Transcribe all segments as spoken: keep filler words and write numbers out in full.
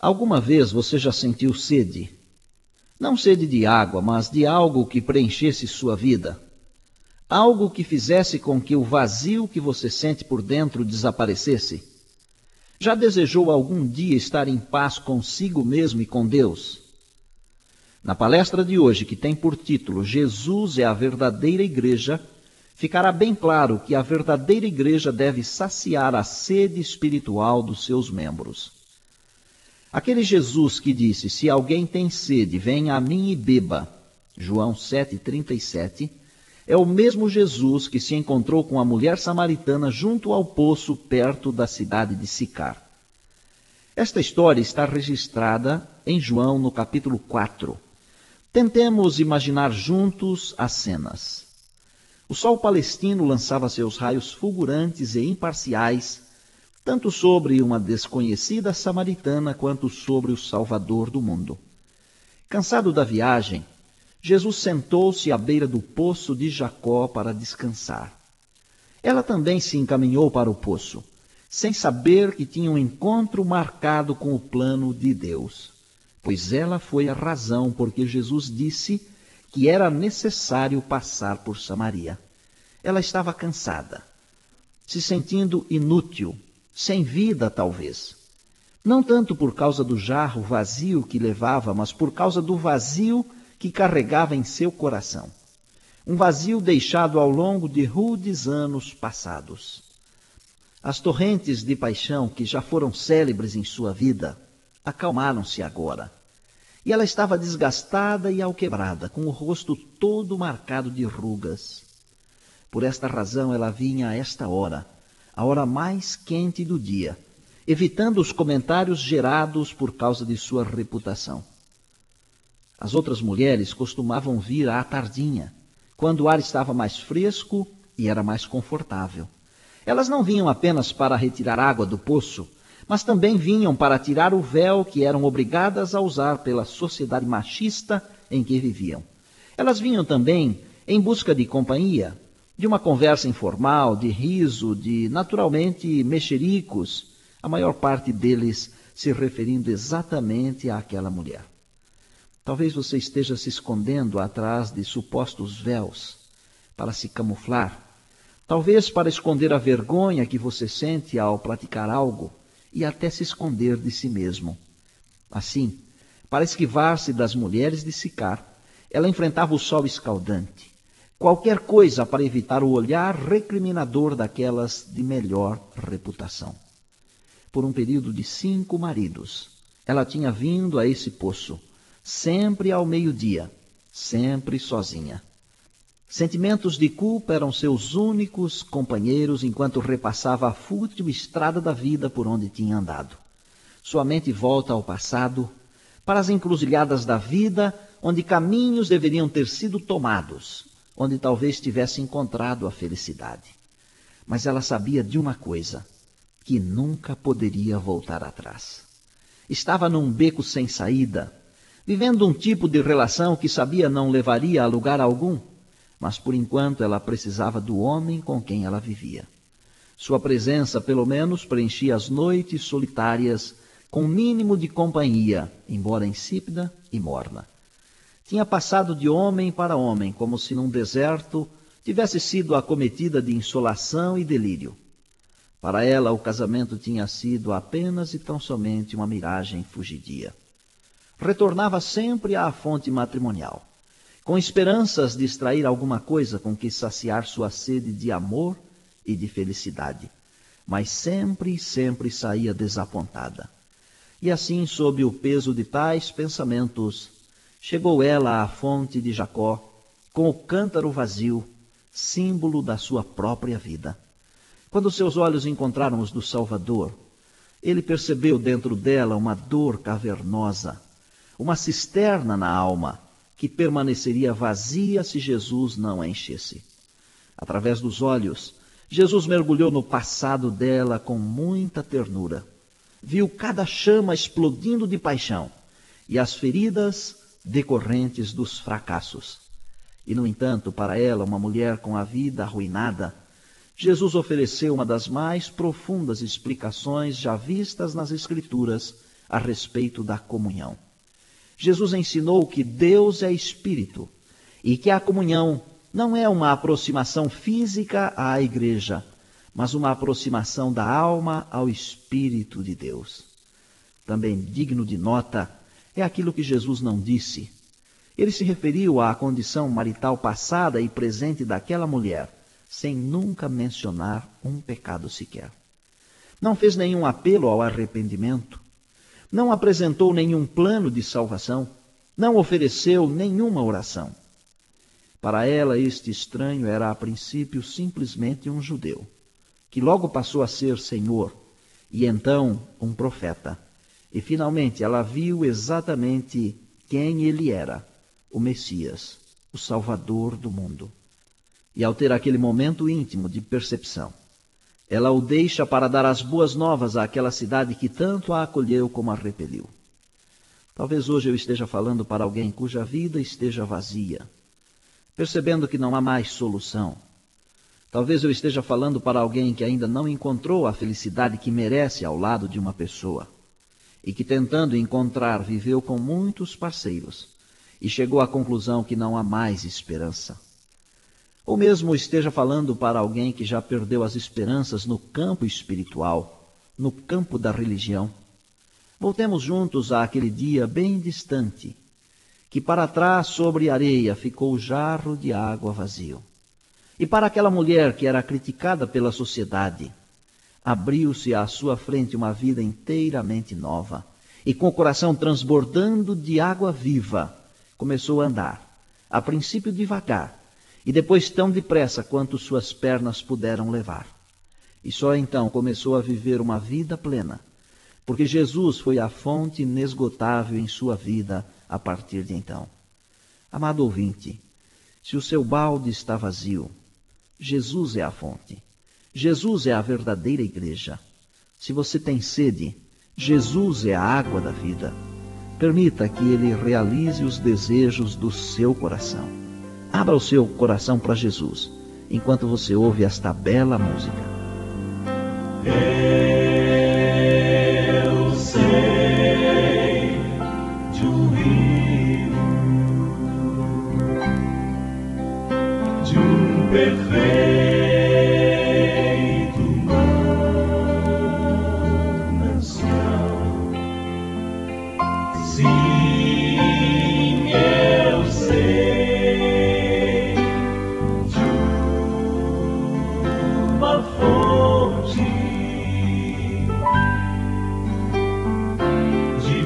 Alguma vez você já sentiu sede? Não sede de água, mas de algo que preenchesse sua vida. Algo que fizesse com que o vazio que você sente por dentro desaparecesse. Já desejou algum dia estar em paz consigo mesmo e com Deus? Na palestra de hoje, que tem por título Jesus é a verdadeira igreja, ficará bem claro que a verdadeira igreja deve saciar a sede espiritual dos seus membros. Aquele Jesus que disse, se alguém tem sede, venha a mim e beba, João sete, trinta e sete, é o mesmo Jesus que se encontrou com a mulher samaritana junto ao poço perto da cidade de Sicar. Esta história está registrada em João no capítulo quatro. Tentemos imaginar juntos as cenas. O sol palestino lançava seus raios fulgurantes e imparciais, tanto sobre uma desconhecida samaritana quanto sobre o Salvador do mundo. Cansado da viagem, Jesus sentou-se à beira do poço de Jacó para descansar. Ela também se encaminhou para o poço, sem saber que tinha um encontro marcado com o plano de Deus, pois ela foi a razão porque Jesus disse que era necessário passar por Samaria. Ela estava cansada, se sentindo inútil, sem vida talvez. Não tanto por causa do jarro vazio que levava, mas por causa do vazio que carregava em seu coração. Um vazio deixado ao longo de rudes anos passados. As torrentes de paixão que já foram célebres em sua vida acalmaram-se agora. E ela estava desgastada e alquebrada, com o rosto todo marcado de rugas. Por esta razão ela vinha a esta hora, a hora mais quente do dia, evitando os comentários gerados por causa de sua reputação. As outras mulheres costumavam vir à tardinha, quando o ar estava mais fresco e era mais confortável. Elas não vinham apenas para retirar água do poço, mas também vinham para tirar o véu que eram obrigadas a usar pela sociedade machista em que viviam. Elas vinham também em busca de companhia, de uma conversa informal, de riso, de, naturalmente, mexericos, a maior parte deles se referindo exatamente àquela mulher. Talvez você esteja se escondendo atrás de supostos véus para se camuflar, talvez para esconder a vergonha que você sente ao praticar algo e até se esconder de si mesmo. Assim, para esquivar-se das mulheres de Sicar, ela enfrentava o sol escaldante, qualquer coisa para evitar o olhar recriminador daquelas de melhor reputação. Por um período de cinco maridos, ela tinha vindo a esse poço, sempre ao meio-dia, sempre sozinha. Sentimentos de culpa eram seus únicos companheiros enquanto repassava a fútil estrada da vida por onde tinha andado. Sua mente volta ao passado, para as encruzilhadas da vida, onde caminhos deveriam ter sido tomados, onde talvez tivesse encontrado a felicidade. Mas ela sabia de uma coisa, que nunca poderia voltar atrás. Estava num beco sem saída, vivendo um tipo de relação que sabia não levaria a lugar algum, mas por enquanto ela precisava do homem com quem ela vivia. Sua presença, pelo menos, preenchia as noites solitárias com um mínimo de companhia, embora insípida e morna. Tinha passado de homem para homem, como se num deserto tivesse sido acometida de insolação e delírio. Para ela, o casamento tinha sido apenas e tão somente uma miragem fugidia. Retornava sempre à fonte matrimonial, com esperanças de extrair alguma coisa com que saciar sua sede de amor e de felicidade, mas sempre, sempre saía desapontada. E assim, sob o peso de tais pensamentos, chegou ela à fonte de Jacó, com o cântaro vazio, símbolo da sua própria vida. Quando seus olhos encontraram os do Salvador, ele percebeu dentro dela uma dor cavernosa, uma cisterna na alma, que permaneceria vazia se Jesus não a enchesse. Através dos olhos, Jesus mergulhou no passado dela com muita ternura. Viu cada chama explodindo de paixão e as feridas decorrentes dos fracassos. E, no entanto, para ela, uma mulher com a vida arruinada, Jesus ofereceu uma das mais profundas explicações já vistas nas Escrituras a respeito da comunhão. Jesus ensinou que Deus é Espírito e que a comunhão não é uma aproximação física à igreja, mas uma aproximação da alma ao Espírito de Deus. Também digno de nota é aquilo que Jesus não disse. Ele se referiu à condição marital passada e presente daquela mulher, sem nunca mencionar um pecado sequer. Não fez nenhum apelo ao arrependimento, não apresentou nenhum plano de salvação, não ofereceu nenhuma oração. Para ela, este estranho era a princípio simplesmente um judeu, que logo passou a ser senhor e então um profeta. E finalmente ela viu exatamente quem ele era, o Messias, o Salvador do mundo. E ao ter aquele momento íntimo de percepção, ela o deixa para dar as boas novas àquela cidade que tanto a acolheu como a repeliu. Talvez hoje eu esteja falando para alguém cuja vida esteja vazia, percebendo que não há mais solução. Talvez eu esteja falando para alguém que ainda não encontrou a felicidade que merece ao lado de uma pessoa, e que tentando encontrar viveu com muitos parceiros, e chegou à conclusão que não há mais esperança. Ou mesmo esteja falando para alguém que já perdeu as esperanças no campo espiritual, no campo da religião. Voltemos juntos àquele dia bem distante, que para trás sobre a areia ficou o jarro de água vazio. E para aquela mulher que era criticada pela sociedade, abriu-se à sua frente uma vida inteiramente nova, e com o coração transbordando de água viva, começou a andar, a princípio devagar, e depois tão depressa quanto suas pernas puderam levar. E só então começou a viver uma vida plena, porque Jesus foi a fonte inesgotável em sua vida a partir de então. Amado ouvinte, se o seu balde está vazio, Jesus é a fonte. Jesus é a verdadeira igreja. Se você tem sede, Jesus é a água da vida. Permita que Ele realize os desejos do seu coração. Abra o seu coração para Jesus, enquanto você ouve esta bela música. Eu sei de um rio, de um perfeito manancial. Sim, eu sei de uma fonte de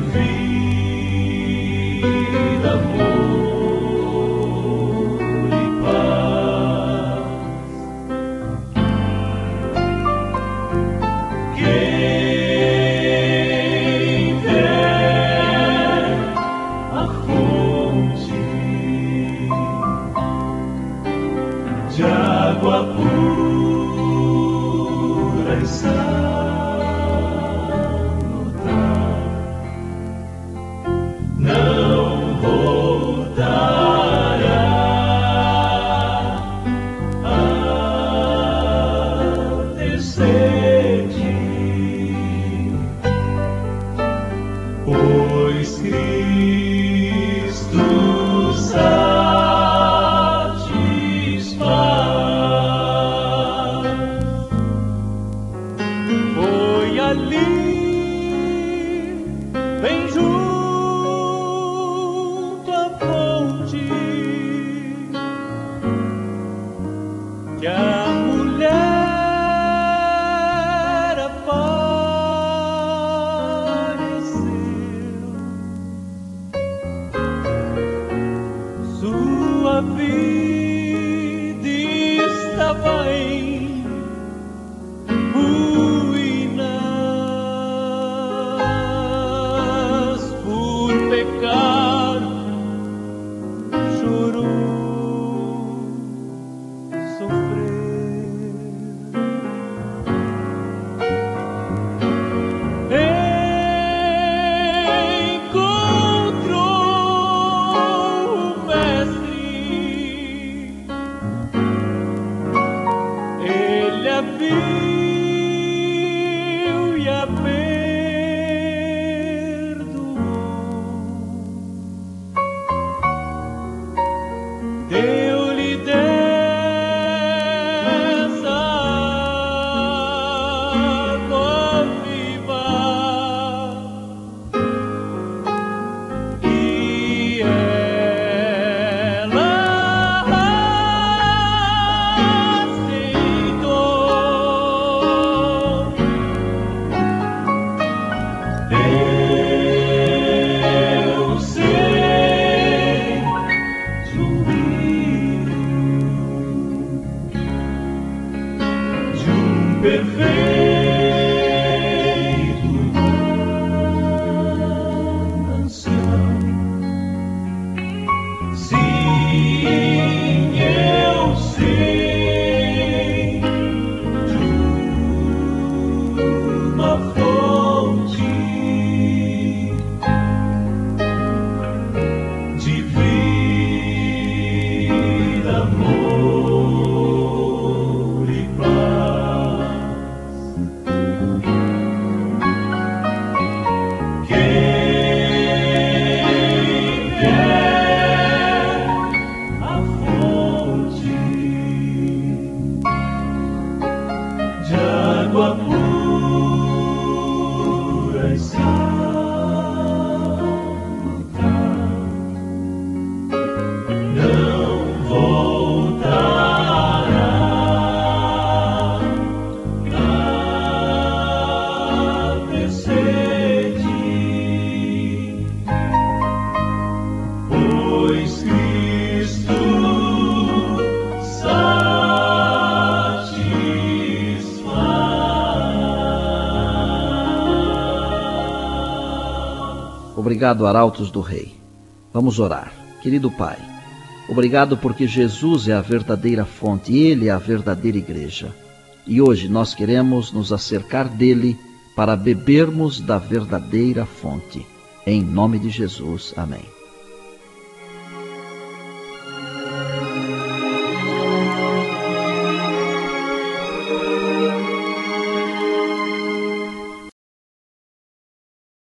vida, amor e paz. Quem der a fonte de água pura e salutar, não voltará a ter sede, pois Cristo satisfaz. Foi ali, bem junto à fonte, que a mulher apareceu. Obrigado, Arautos do Rei. Vamos orar. Querido Pai, obrigado porque Jesus é a verdadeira fonte, Ele é a verdadeira igreja. E hoje nós queremos nos acercar dele para bebermos da verdadeira fonte. Em nome de Jesus, amém.